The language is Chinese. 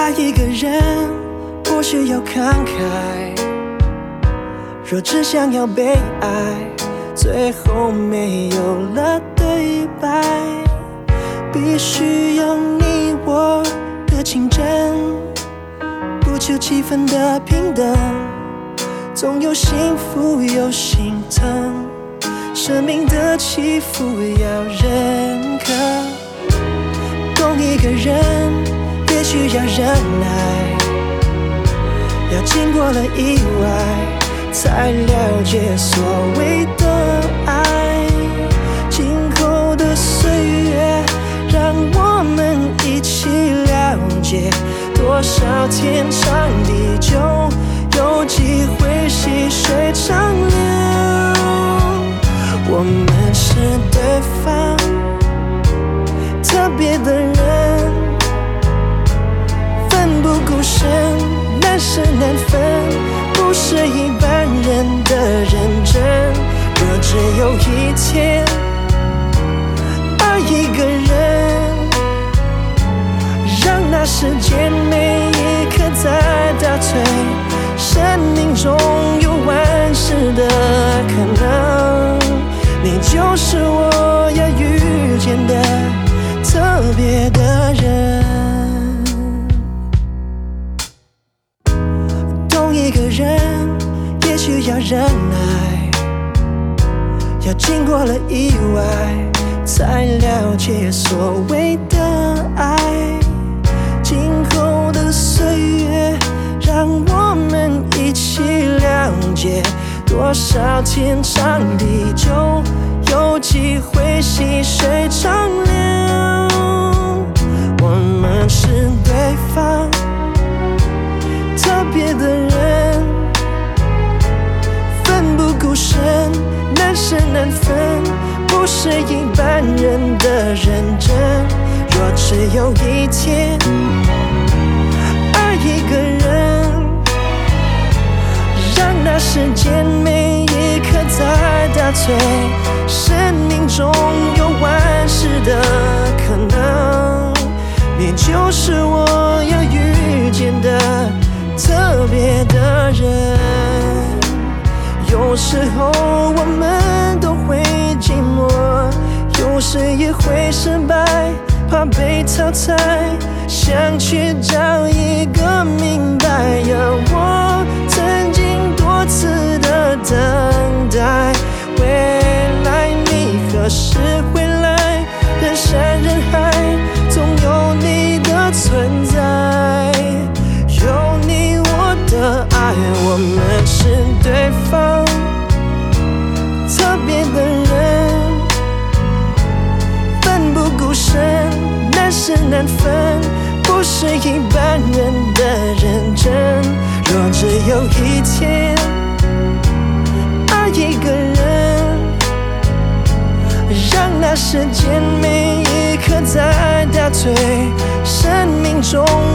爱一个人不需要慷慨，若只想要被爱，最后没有了对白。必须有你我的情真，不求气氛的平等，总有幸福有心疼，生命的起伏要认可。懂一个人也需要忍耐，要经过了意外，才了解所谓的爱。今后的岁月，让我们一起了解，多少天长地久，有机会细水长流。我们是对方特别的人，奋不顾身，难舍难分，不是一般人的认真。若只有一天爱一个人，让那时间每一刻在倒退，生命中有万事的可能，你就是我要遇见的特别的人。懂一个人也需要忍耐，要经过了意外，才了解所谓的爱。今后的岁月，让我们一起了解，多少天长地久，有机会细水长流。我们是对方特别的人，奋不顾身，难舍难分，不是一般人的认真。若只有一天爱一个人，让那时间每一刻在倒退，生命中有万事的可能，你就是我要遇见的特别的人。有时候我们都会寂寞，有时也会失败，怕被淘汰，想去找一个明白。我曾经多次的等待，未来你何时回来？人山人海，总有你的存在，有你我的爱，我们是对方特别的人，奋不顾身，难舍难分，不是一般人的认真。若只有一天爱一个人，让那时间每一刻在倒退，生命中